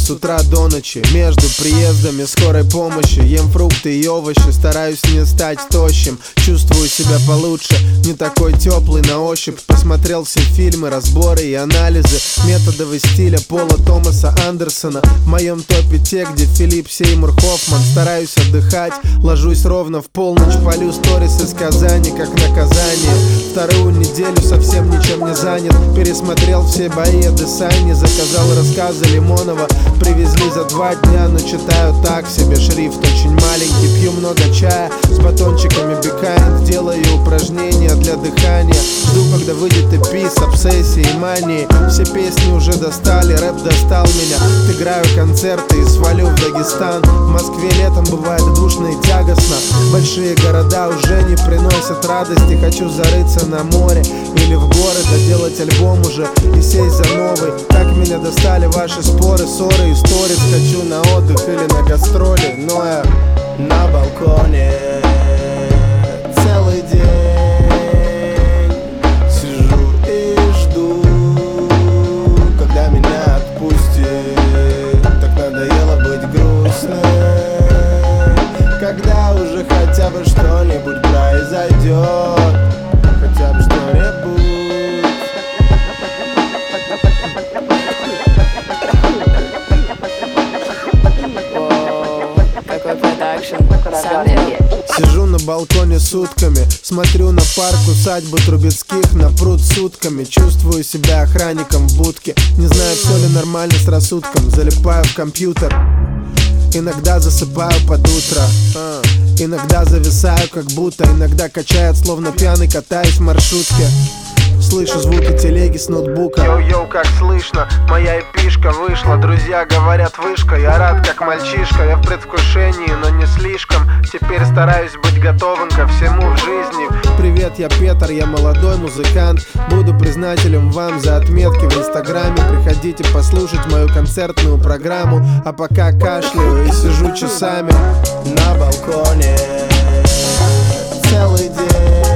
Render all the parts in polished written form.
с утра до ночи. Между приездами скорой помощи ем фрукты и овощи, стараюсь не стать тощим. Чувствую себя получше, не такой теплый на ощупь. Посмотрел все фильмы, разборы и анализы методов и стиля Пола Томаса Андерсона. В моем топе те, где Филипп Сеймур Хоффман. Стараюсь отдыхать, ложусь ровно в полночь, полю сторис из Казани как наказание. Вторую неделю совсем ничем не занят. Пересмотрел все бои Адесани, заказал рассказы Лимонова. Привезли за 2 дня, но читаю так себе, шрифт очень маленький. Пью много чая с батончиками Бекайнд, делаю упражнения для дыхания. Жду, когда выйдет EP с обсессией и манией. Все песни уже достали, рэп достал меня. Играю концерты и свалю в Дагестан. В Москве летом бывает душно и тягостно. Большие города уже не приносят радости. Хочу зарыться на море или в горы, доделать альбом уже и сесть за новый. Так меня достали ваши споры, ссоры и сторис. Хочу на отдых или на гастроли, но я на балконе целый день сижу и жду, когда меня отпустит. Так надоело быть грустным, когда уже хотя бы что-нибудь произойдет, хотя бы что-нибудь. Сижу на балконе сутками, смотрю на парк усадьбы Трубецких, на пруд сутками. Чувствую себя охранником в будке, не знаю, все ли нормально с рассудком. Залипаю в компьютер, иногда засыпаю под утро, иногда зависаю как будто, иногда качает, словно пьяный катаюсь в маршрутке. Слышу звуки телеги с ноутбука. Йоу-йоу, как слышно, моя эпишка вышла. Друзья говорят вышка, я рад как мальчишка. Я в предвкушении, но не слишком. Теперь стараюсь быть готовым ко всему в жизни. Привет, я Петр, я молодой музыкант. Буду признателен вам за отметки в инстаграме. Приходите послушать мою концертную программу. А пока кашляю и сижу часами на балконе целый день.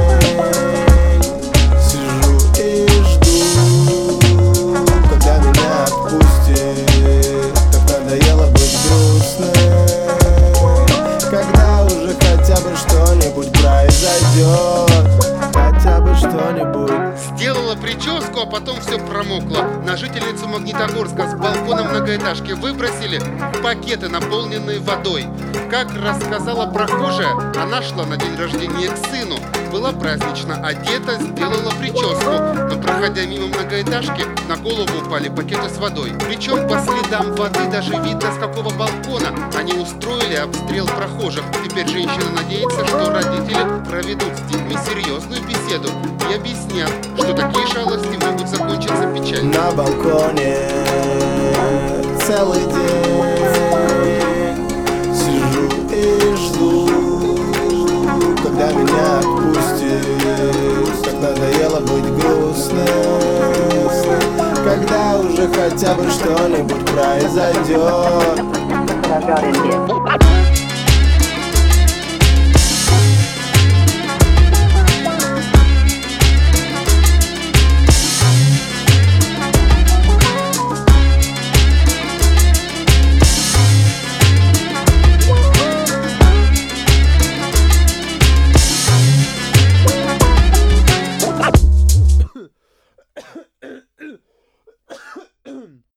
Что-нибудь произойдет, хотя бы что-нибудь. Сделала прическу, а потом все промокло. На жительницу Магнитогорска с балкона многоэтажки выбросили в пакеты, наполненные водой. Как рассказала прохожая, она шла на день рождения к сыну. Была празднично одета, сделала прическу, но проходя мимо многоэтажки, на голову упали пакеты с водой. Причем по следам воды даже видно, с какого балкона они устроили обстрел прохожих. Теперь женщина надеется, что родители проведут с детьми серьезную беседу и объяснят, что такие шалости могут закончиться печально. На балконе целый день сижу и жду, когда меня отпустит. Так надоело быть грустным, когда уже хотя бы что-нибудь произойдет.